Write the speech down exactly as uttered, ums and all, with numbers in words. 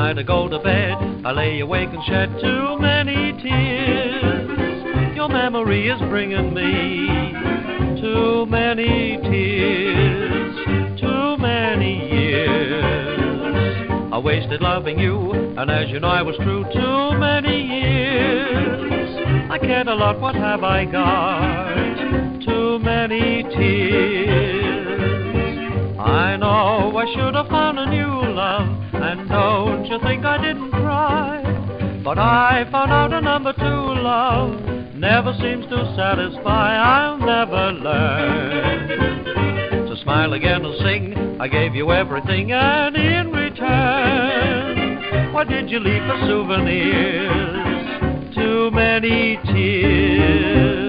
night I go to bed, I lay awake and shed too many tears. Your memory is bringing me too many tears, too many years. I wasted loving you, and as you know I was true too many years. I cared a lot, what have I got? Too many tears. I know I should have found a new love, and don't you think I didn't cry? But I found out a number two love never seems to satisfy. I'll never learn to smile again and sing. I gave you everything, and in return, what did you leave for souvenirs? Too many tears.